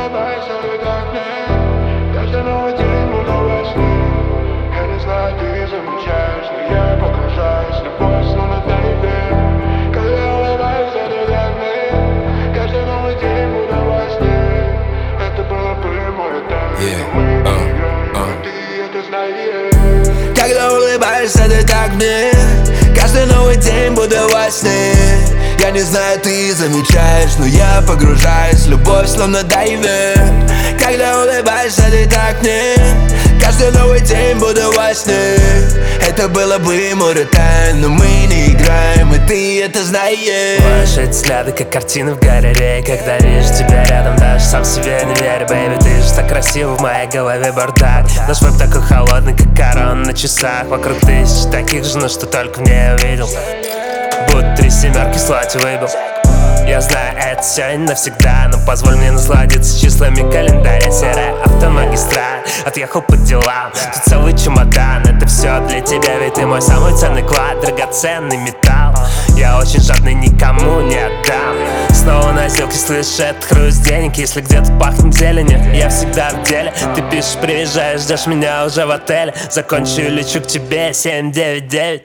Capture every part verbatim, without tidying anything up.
улыбайся, ты так мне. Каждый новый день буду во сне. Я не знаю, ты замечаешь, но я погружаюсь в любовь, словно на тебе. Когда улыбаешься, ты так мне. Каждый новый день буду во сне. Это было бы море тайны, но мы не играем, ты это знаешь. Когда улыбаешься, ты так мне. Каждый новый день буду во сне. Я не знаю, ты замечаешь, но я погружаюсь в любовь, словно дайвер. Когда улыбаешься, ты так мне. Каждый новый день буду во сне. Это было бы море тайн, но мы не играем, и ты это знаешь. Ваши взгляды, как картины в галерее. Когда вижу тебя рядом, даже сам себе не верю, бэйби. Ты же так красива, в моей голове бардак. Наш веб такой холодный, как корона на часах. Вокруг тысяч таких же, но что только в ней увидел. Будто три семерки слать выбил. Я знаю, это все не навсегда, но позволь мне насладиться числами календаря. Серая автомагистраль, отъехал по делам. Тут целый чемодан, это все для тебя, ведь ты мой самый ценный клад, драгоценный металл. Я очень жадный, никому не отдам. Снова на сделке, слышишь, это хруст денег. Если где-то пахнет зеленью, я всегда в деле. Ты пишешь, приезжаешь, ждешь меня уже в отеле. Закончу и лечу к тебе, семь девять девять.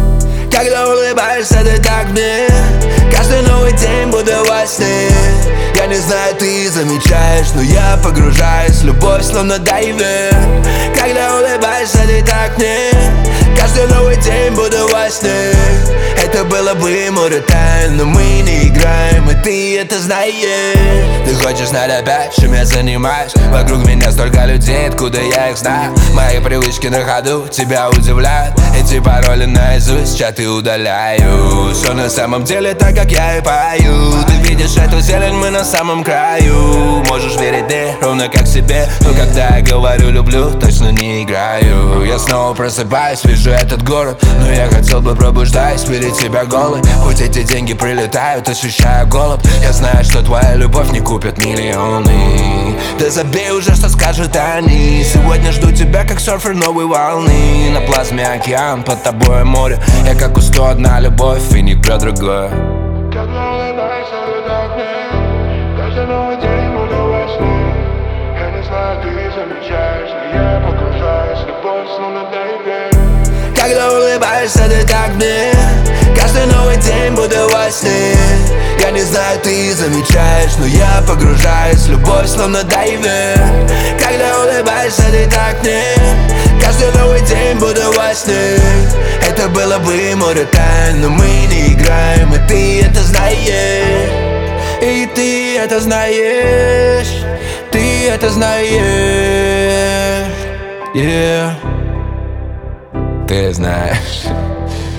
Когда улыбаешься, ты так мне. Каждый новый день буду во сне. Я не знаю, ты замечаешь, но я погружаюсь в любовь, словно дайвер. Когда улыбаешься, ты так мне. Каждый новый день буду во сне. Это было бы море тайн, но мы не играем, и ты это знаешь. Ты хочешь знать опять, чем я занимаюсь? Вокруг меня столько людей, откуда я их знаю? Мои привычки на ходу тебя удивляют. Эти пароли наизусть, чаты удаляю. Все на самом деле так, как я и пою. Ты видишь эту зелень, мы на самом краю. Можешь верить мне, ровно как себе. Но когда я говорю люблю, точно не играю. Я снова просыпаюсь, вижу этот город, но я хотел бы, пробуждаясь, видеть тебя голой. Хоть эти деньги прилетают, ощущая голод. Я знаю, что твоя любовь не купит миллионы. Да забей уже, что скажут они. Сегодня жду тебя, как серфер новой волны. На плазме океан, под тобой море. Я как у сто одна любовь, и никто другой. Когда улыбаешься, ты так мне. Каждый новый день буду во сне. Я не знаю, ты замечаешь, но я погружаюсь в любовь, словно дайвер. Когда улыбаешься, ты так мне. Каждый новый день буду во сне. Я не знаю, ты замечаешь, но я погружаюсь в любовь, словно дайвер. Когда улыбаешься, ты так мне. Каждый новый день буду во сне. Это было бы море тайн, но мы не играем, и ты это знаешь. И ты это знаешь. Ты это знаешь. Yeah. Ты знаешь.